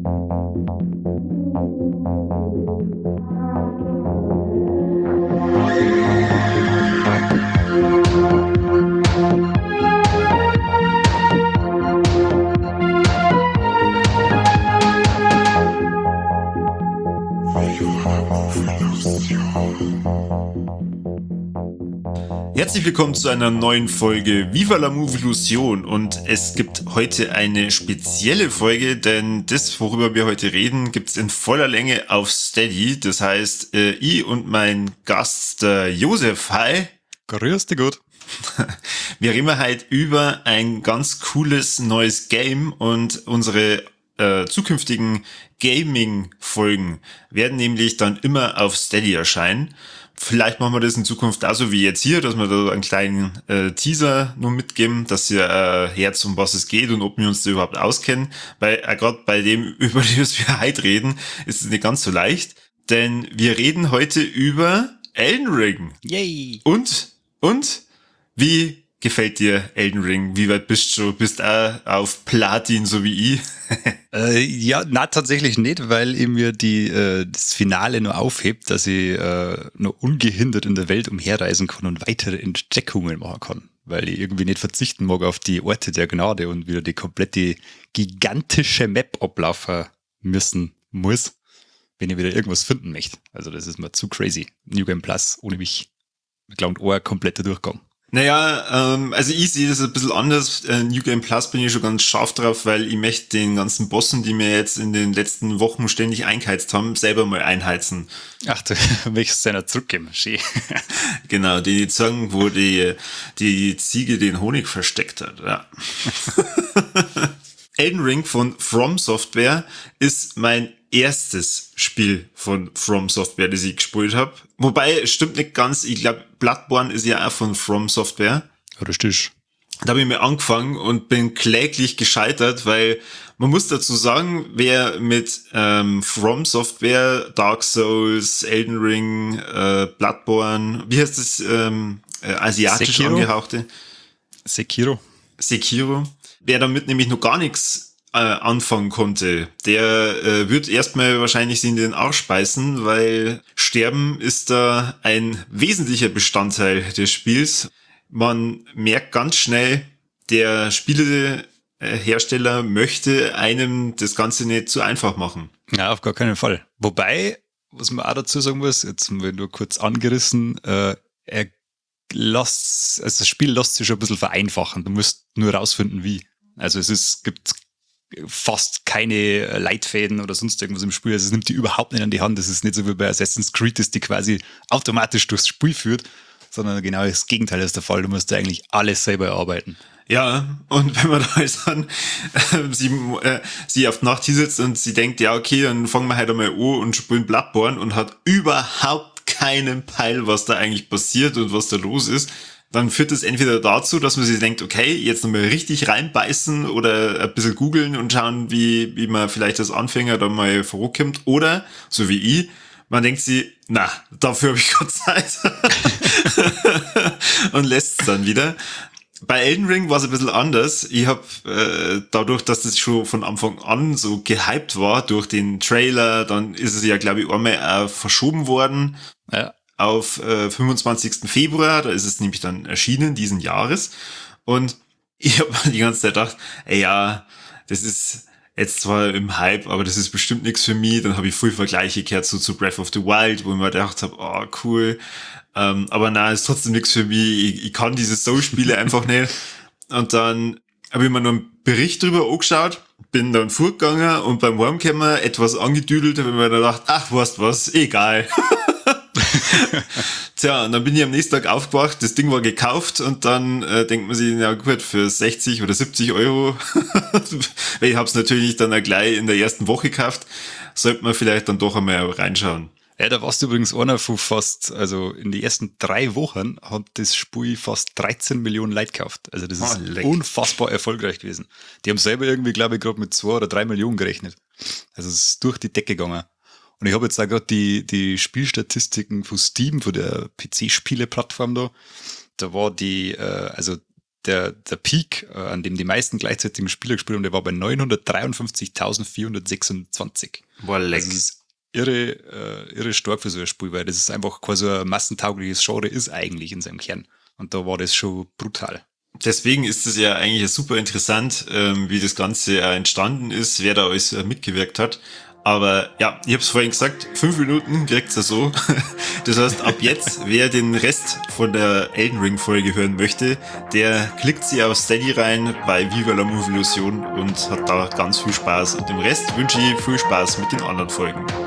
Herzlich willkommen zu einer neuen Folge Viva la Movilusion, und es gibt heute eine spezielle Folge, denn das, worüber wir heute reden, gibt's in voller Länge auf Steady. Das heißt, ich und mein Gast, der Josef, hi. Grüß dich gut. Wir reden heute über ein ganz cooles neues Game, und unsere zukünftigen Gaming-Folgen werden nämlich dann immer auf Steady erscheinen. Vielleicht machen wir das in Zukunft auch so wie jetzt hier, dass wir da einen kleinen Teaser nur mitgeben, dass ihr Herz, um was es geht und ob wir uns da überhaupt auskennen. Weil gerade bei dem, über das wir heute reden, ist es nicht ganz so leicht. Denn wir reden heute über Elden Ring. Yay! Und? Wie gefällt dir Elden Ring? Wie weit bist du? Bist auch auf Platin, so wie ich? Tatsächlich nicht, weil ich mir das Finale nur aufhebt, dass ich nur ungehindert in der Welt umherreisen kann und weitere Entdeckungen machen kann. Weil ich irgendwie nicht verzichten mag auf die Orte der Gnade und wieder die komplette gigantische Map ablaufen muss, wenn ich wieder irgendwas finden möchte. Also das ist mir zu crazy. New Game Plus ohne mich. Ich glaube, ein kompletter Durchgang. Naja, also ich sehe das ein bisschen anders. New Game Plus bin ich schon ganz scharf drauf, weil ich möchte den ganzen Bossen, die mir jetzt in den letzten Wochen ständig eingeheizt haben, selber mal einheizen. Ach, du möchtest deiner zurückgeben, schön. Genau, die sagen, wo die Ziege den Honig versteckt hat, ja. Elden Ring von From Software ist mein erstes Spiel von From Software, das ich gespielt habe. Wobei, es stimmt nicht ganz, ich glaube, Bloodborne ist ja auch von From Software. Richtig. Da habe ich mir angefangen und bin kläglich gescheitert, weil man muss dazu sagen, wer mit From Software, Dark Souls, Elden Ring, Bloodborne, wie heißt das, asiatisch angehauchte? Sekiro. Wer damit nämlich noch gar nichts anfangen konnte, der wird erstmal wahrscheinlich sie in den Arsch beißen, weil Sterben ist da ein wesentlicher Bestandteil des Spiels. Man merkt ganz schnell, der Spielehersteller möchte einem das Ganze nicht zu einfach machen. Ja, auf gar keinen Fall. Wobei, was man auch dazu sagen muss, jetzt nur kurz angerissen, das Spiel lässt sich schon ein bisschen vereinfachen. Du musst nur rausfinden, wie. Also gibt fast keine Leitfäden oder sonst irgendwas im Spiel. Also es nimmt die überhaupt nicht an die Hand. Das ist nicht so wie bei Assassin's Creed, das die quasi automatisch durchs Spiel führt, sondern genau das Gegenteil ist der Fall. Du musst eigentlich alles selber erarbeiten. Ja, und wenn man da jetzt dann sie auf die Nacht hinsetzt und sie denkt, ja okay, dann fangen wir heute mal an und spielen Bloodborne und hat überhaupt keinen Peil, was da eigentlich passiert und was da los ist, dann führt es entweder dazu, dass man sich denkt, okay, jetzt nochmal richtig reinbeißen oder ein bisschen googeln und schauen, wie man vielleicht als Anfänger da mal vorkommt, oder, so wie ich, man denkt sich, na, dafür habe ich keine Zeit und lässt es dann wieder. Bei Elden Ring war es ein bisschen anders. Ich habe dadurch, dass das schon von Anfang an so gehypt war durch den Trailer, dann ist es ja, glaube ich, einmal verschoben worden. Ja. Auf 25. Februar, da ist es nämlich dann erschienen, diesen Jahres. Und ich habe die ganze Zeit gedacht, ey, ja, das ist jetzt zwar im Hype, aber das ist bestimmt nichts für mich. Dann habe ich viel Vergleiche gehört zu Breath of the Wild, wo ich mir gedacht habe, oh, cool. Aber nein, ist trotzdem nichts für mich. Ich kann diese Soul-Spiele einfach nicht. Und dann habe ich mir noch einen Bericht drüber angeschaut, bin dann vorgegangen und beim Heimkommen etwas angedüdelt, habe ich mir gedacht, ach, weißt was, egal. Tja, und dann bin ich am nächsten Tag aufgewacht, das Ding war gekauft und dann denkt man sich, ja gut, für 60 oder 70 Euro, weil ich habe es natürlich dann auch gleich in der ersten Woche gekauft, sollte man vielleicht dann doch einmal reinschauen. Ja, da warst du übrigens einer von also in den ersten 3 Wochen hat das Spiel fast 13 Millionen Leute gekauft. Also das ist unfassbar erfolgreich gewesen. Die haben selber irgendwie, glaube ich, gerade mit 2 oder 3 Millionen gerechnet. Also es ist durch die Decke gegangen. Und ich habe jetzt auch gerade die Spielstatistiken von Steam, von der PC-Spiele-Plattform da. Da war der Peak, an dem die meisten gleichzeitigen Spieler gespielt haben, der war bei 953.426. Boah, leck. Also das ist irre stark für so ein Spiel, weil das ist einfach quasi so ein massentaugliches Genre ist eigentlich in seinem Kern. Und da war das schon brutal. Deswegen ist es ja eigentlich super interessant, wie das Ganze entstanden ist, wer da alles mitgewirkt hat. Aber ja, ich habe es vorhin gesagt, 5 Minuten kriegt's ja so. Das heißt, ab jetzt, wer den Rest von der Elden Ring Folge hören möchte, der klickt sich auf Steady rein bei Viva la Movilusion und hat da ganz viel Spaß. Und dem Rest wünsche ich viel Spaß mit den anderen Folgen.